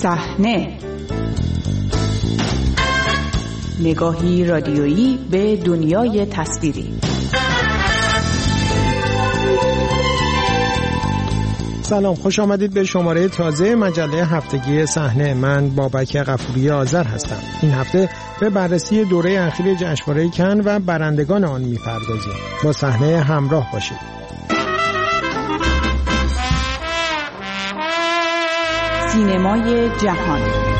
صحنه، نگاهی رادیویی به دنیای تصویری. سلام، خوش آمدید به شماره تازه مجله هفتگی صحنه. من بابک غفوری آذر هستم. این هفته به بررسی دوره اخیر جشنواره کن و برندگان آن می‌پردازیم. با صحنه همراه باشید. سینمای جهان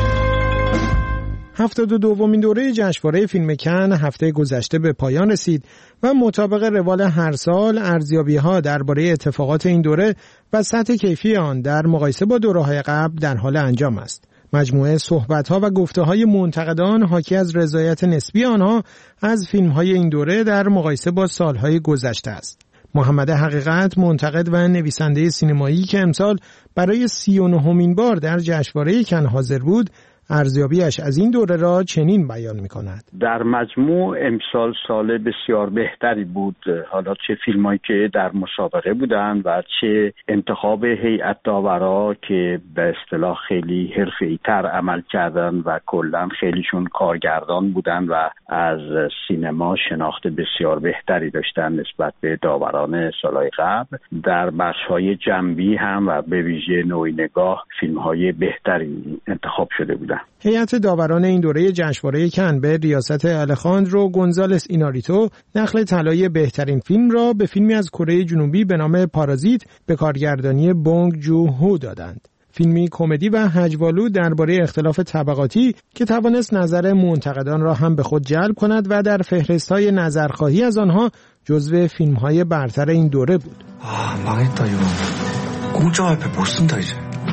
72مین دوره جشنواره فیلم کن هفته گذشته به پایان رسید و مطابق روال هر سال ارزیابی‌ها درباره اتفاقات این دوره و سطح کیفی آن در مقایسه با دوره‌های قبل در حال انجام است. مجموعه صحبت‌ها و گفته‌های منتقدان حاکی از رضایت نسبی آنها از فیلم‌های این دوره در مقایسه با سال‌های گذشته است. محمد حقیقت، منتقد و نویسنده سینمایی که امسال برای 39مین بار در جشنواره کن حاضر بود، ارزیابیش از این دوره را چنین بیان می‌کند: در مجموع امسال سال بسیار بهتری بود، حالا چه فیلمایی که در مسابقه بودن و چه انتخاب هیئت داورا که به اصطلاح خیلی حرفه‌ای‌تر عمل کردن و کلاً خیلیشون کارگردان بودن و از سینما شناخت بسیار بهتری داشتن نسبت به داوران سال‌های قبل. در بخش‌های جنبی هم و به ویژه نوعی نگاه فیلم‌های بهتری انتخاب شده بودن. هیئت داوران این دوره جشنواره کن به ریاست الخاندرو گونزالس ایناریتو نخل طلای بهترین فیلم را به فیلمی از کره جنوبی به نام پارازیت به کارگردانی بونگ جو هو دادند. فیلمی کمدی و هجوالو درباره اختلاف طبقاتی که توانست نظر منتقدان را هم به خود جلب کند و در فهرست‌های نظرخواهی از آنها جزو فیلم‌های برتر این دوره بود. 망했다 이거. 공짜 화폐 못 쓴다 이제.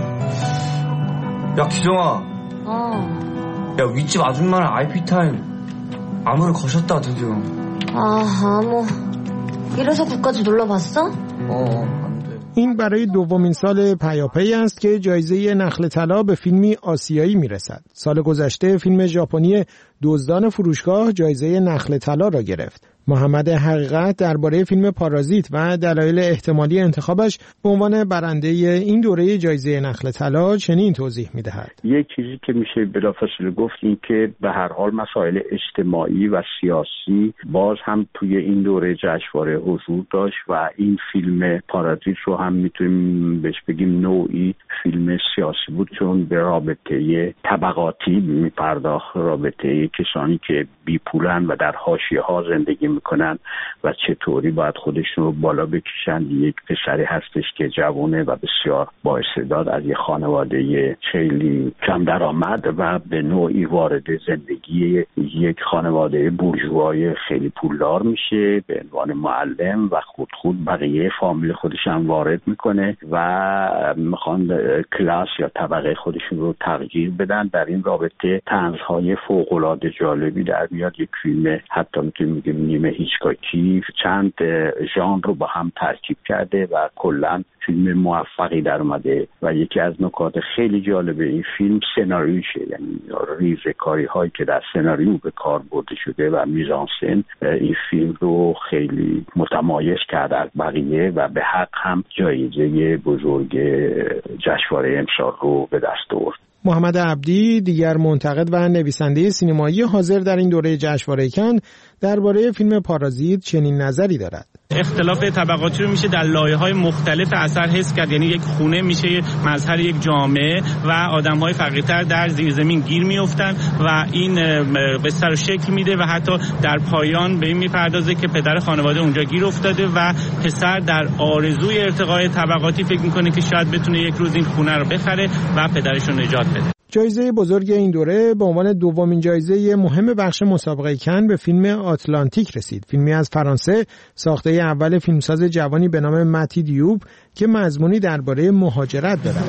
야 기정아. 야 윗집 아줌마랑 IP 타임 암호를 거셨다 드디어. 암호. 이래서 국까지 놀러봤어? این برای دومین سال پیاپی است که جایزه نخل طلا به فیلمی آسیایی میرسد. سال گذشته فیلم ژاپنی دزدان فروشگاه جایزه نخل طلا را گرفت. محمد حقیقت درباره فیلم پارازیت و دلایل احتمالی انتخابش به عنوان برنده این دوره جایزه نخل طلا چنین توضیح می‌دهد: یک چیزی که میشه بلافاصله گفت این که به هر حال مسائل اجتماعی و سیاسی باز هم توی این دوره جشنواره حضور داشت و این فیلم پارازیت رو هم میتونیم بهش بگیم نوعی فیلم سیاسی بود، چون به رابطه طبقاتی میپرداخت، رابطه کسانی که بی پولن و در حاشیه‌ها زندگی میکنن و چطوری باید خودشون رو بالا بکشن. یک پسری هستش که جوانه و بسیار با استعداد از یک خانواده خیلی کم درآمد و به نوعی وارد زندگی یک خانواده بورژوای خیلی پولدار میشه به عنوان معلم و خود بقیه فامیل خودش هم وارد میکنه و میخوان کلاس یا طبقه خودشون رو تغییر بدن. در این رابطه طنزهای فوق‌العاده جالبی در میاد. یک فیلم حتی میتونیم بگیم نیمه هیچکاکی چند ژانر رو با هم ترکیب کرده و کلاً فیلم موفقی در اومده و یکی از نکات خیلی جالب این فیلم سناریوشه، یعنی ریزه‌کاری هایی که در سناریو به کار برده شده و میزانسن این فیلم رو خیلی متمایز کرده از بقیه و به حق هم جایزه بزرگ جشنواره امسال رو به دست آورد. محمد عبدی، دیگر منتقد و نویسنده سینمایی حاضر در این دوره جشنواره کن، درباره فیلم پارازیت چنین نظری دارد: اختلاف طبقاتی رو میشه در لایه‌های مختلف اثر حس کرد. یعنی یک خونه میشه مظهر یک جامعه و آدم‌های فقیرتر در زیرزمین گیر میافتن و این به سر و شکل میده و حتی در پایان به این میپردازه که پدر خانواده اونجا گیر افتاده و پسر در آرزوی ارتقای طبقاتی فکر میکنه که شاید بتونه یک روز این خونه رو بخره و پدرش رو نجات بده. جایزه بزرگ این دوره به عنوان دومین جایزه مهم بخش مسابقه کن به فیلم آتلانتیک رسید. فیلمی از فرانسه ساخته اول فیلمساز جوانی به نام متی دیوب که مضمونی درباره مهاجرت دارد.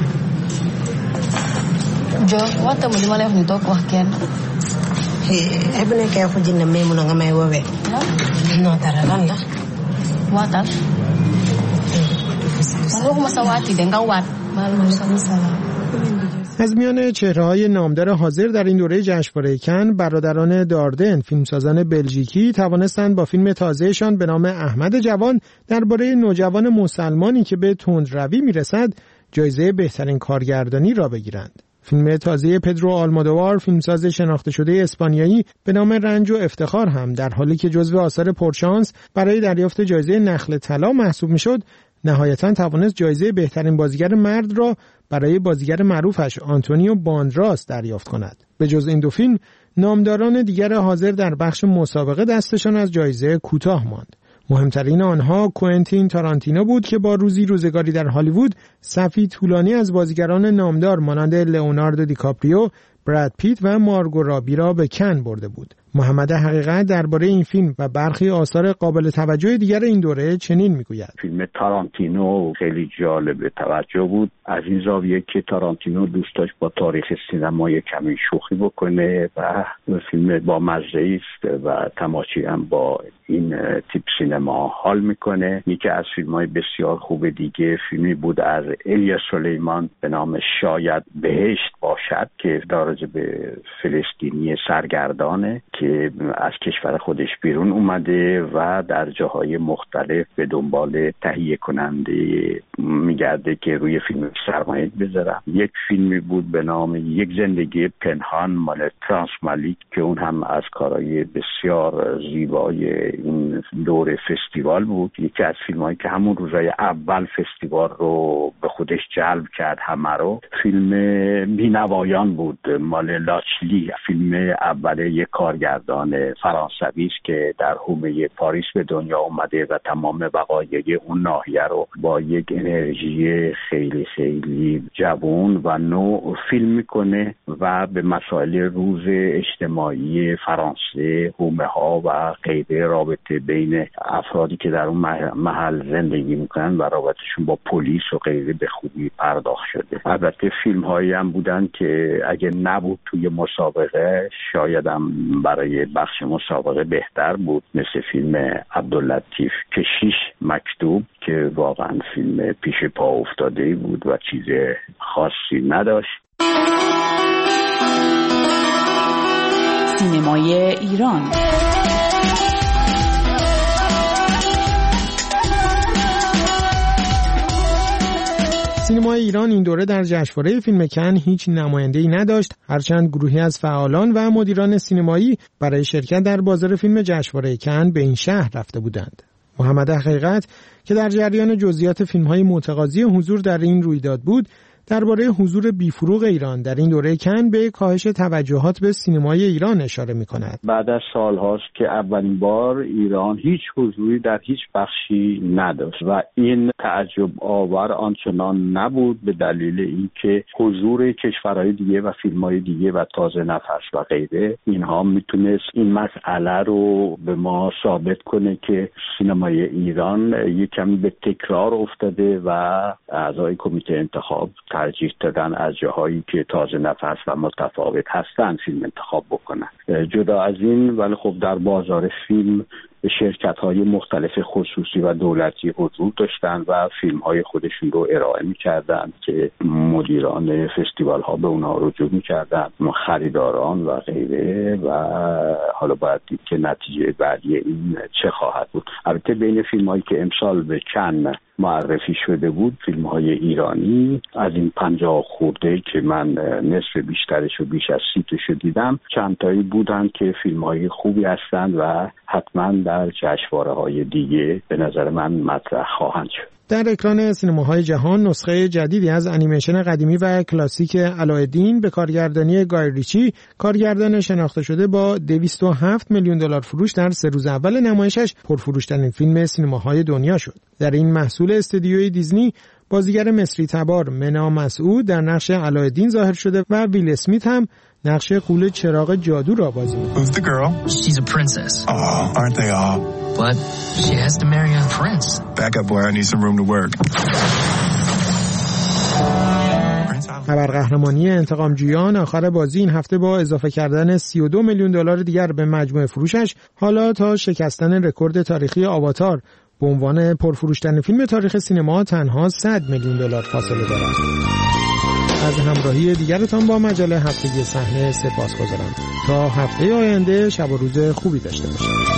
از میان چهره‌های نامدار حاضر در این دوره جشنواره کن، برادران داردن، فیلمسازان بلژیکی، توانستند با فیلم تازه‌شان به نام احمد جوان درباره نوجوان مسلمانی که به تندروی میرسد، جایزه بهترین کارگردانی را بگیرند. فیلم تازه پدرو آلمودوار، فیلمساز شناخته شده اسپانیایی به نام رنج و افتخار هم در حالی که جزو آثار پرشانس برای دریافت جایزه نخل طلا محسوب میشد، نهایتاً توانست جایزه بهترین بازیگر مرد را برای بازیگر معروفش آنتونیو باندراس دریافت کند. به جز این دو فیلم، نامداران دیگر حاضر در بخش مسابقه دستشان از جایزه کوتاه ماند. مهمترین آنها کوئنتین تارانتینو بود که با روزگاری در هالیوود صفی طولانی از بازیگران نامدار مانند لئوناردو دیکاپریو، براد پیت و مارگو رابی را به کن برده بود. محمد حقیقت درباره این فیلم و برخی آثار قابل توجه دیگر این دوره چنین میگوید: فیلم تارانتینو خیلی جالب توجه بود، از این زاویه که تارانتینو دوست داشت با تاریخ سینمای کمی شوخی بکنه و فیلم با مزه است و تماشاگر هم با این تیپ سینما حال میکنه. یکی از فیلم‌های بسیار خوب دیگه فیلمی بود از الیا سلیمان به نام شاید بهشت باشد که راجع به فلسطینی سرگردانه که از کشور خودش بیرون اومده و در جاهای مختلف به دنبال تهیه کننده میگرده که روی فیلم سرمایه بذارن. یک فیلمی بود به نام یک زندگی پنهان مال ترانس مالیک که اون هم از کارهای بسیار زیبای این دور فستیوال بود. یکی از فیلمایی که همون روزای اول فستیوال رو به خودش جلب کرد همه رو، فیلم بینوایان بود مال لاچلی، فیلم اول یک کارگردان فرانسوی است که در حومه پاریس به دنیا اومده و تمام وقایع اون ناحیه رو با یک انرژی خیلی خیلی جوان و نو فیلم میکنه و به مسائل روز اجتماعی فرانسه، حومه ها و غیره، رابطه بین افرادی که در اون محل زندگی میکنن و رابطهشون با پلیس و غیره به خوبی پرداخت شده. البته فیلم هایی هم بودن که اگه نبود توی مسابقه شاید هم برای بخش مسابقه بهتر بود، مثل فیلم عبداللطیف کشیش مکتوب که واقعا فیلم پیش پا افتاده بود و چیز خاصی نداشت. سینمای ایران. سینمای ایران این دوره در جشنواره فیلم کن هیچ نماینده‌ای نداشت، هرچند گروهی از فعالان و مدیران سینمایی برای شرکت در بازار فیلم جشنواره کن به این شهر رفته بودند. محمد حقیقت که در جریان جزئیات فیلم‌های متقاضی حضور در این رویداد بود، درباره حضور بیفروغ ایران در این دوره کن به کاهش توجهات به سینمای ایران اشاره می‌کند. بعد از سال‌هاست که اولین بار ایران هیچ حضوری در هیچ بخشی نداشت و این تعجب آور آنچنان نبود به دلیل اینکه حضور کشورهای دیگه و فیلم‌های دیگه و تازه نفس و غیره اینها میتونست این مسئله رو به ما ثابت کنه که سینمای ایران یک کمی به تکرار افتاده و اعضای کمیته انتخاب ترجیح دادن از جاهایی که تازه نفس و متفاوت هستن فیلم انتخاب بکنن. جدا از این ولی خب در بازار فیلم شرکت‌های مختلف خصوصی و دولتی حضور داشتن و فیلم‌های خودشون رو ارائه می‌کردن که مدیران فستیوال‌ها به اونها رجوع می‌کردن، خریداران و غیره، و حالا باید دید که نتیجه بعدی این چه خواهد بود. البته بین فیلم‌هایی که امسال به کن معرفی شده بود فیلم‌های ایرانی از این 50 خورده که من نصف بیشترش و بیش از 30 دیدم، چند تایی بودن که فیلم‌های خوبی هستند و حتما در جشنواره‌های دیگه به نظر من مطرح خواهند شد. در اکران سینماهای جهان نسخه جدیدی از انیمیشن قدیمی و کلاسیک علایالدین به کارگردانی گای ریچی، کارگردان شناخته شده با 207 میلیون دلار فروش در 3 روز اول نمایشش پرفروشترین فیلم سینماهای دنیا شد. در این محصول استودیوی دیزنی بازیگر مصری تبار منا مسعود در نقش علایالدین ظاهر شده و ویل اسمیت هم نقش غول چراغ جادو را بازی می‌کند. Who's the girl? She's a princess. Oh, aren't they all? But she has to marry a prince. Back up, boy. I need some room to work. ابرقهرمانی انتقامجویان آخر بازی این هفته با اضافه کردن 32 میلیون دلار دیگر به مجموع فروشش حالا تا شکستن رکورد تاریخی آواتار به عنوان پرفروشترین فیلم تاریخ سینما تنها 100 میلیون دلار فاصله دارد. از همراهی دیگرتان با مجله هفتگی صحنه سپاسگزارم. تا هفته آینده شب و روز خوبی داشته باشید.